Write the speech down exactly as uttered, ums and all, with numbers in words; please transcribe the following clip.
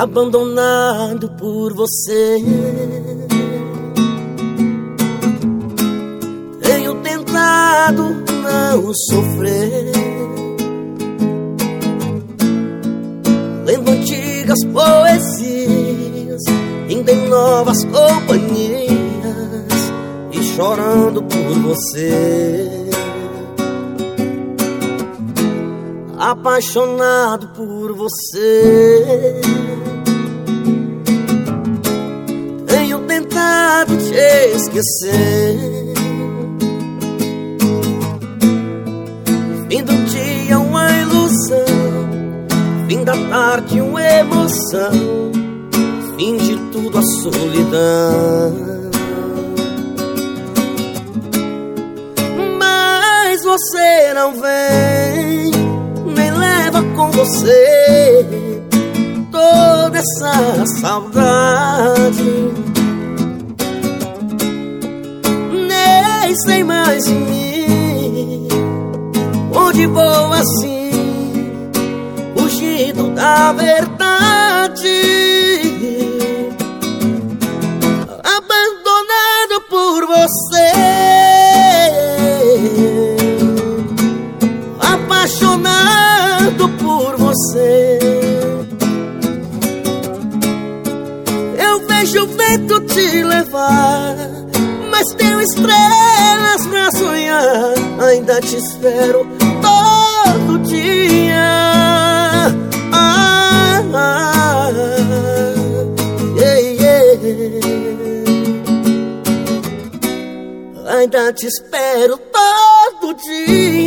abandonado por você. Tenho tentado não sofrer, lendo antigas poesias, indo em novas companhias e chorando por você. Apaixonado por você, tenho tentado te esquecer. Fim do dia uma ilusão, fim da tarde uma emoção, fim de tudo a solidão. Mas você não vem, nem leva com você toda essa saudade. Nem sei mais de mim, onde vou assim, fugindo da verdade. Abandonado por você, apaixonado por você. Eu vejo o vento te levar, mas tenho estrelas pra sonhar. Ainda te espero todo dia. Ah, ah, yeah, yeah. Ainda te espero todo dia.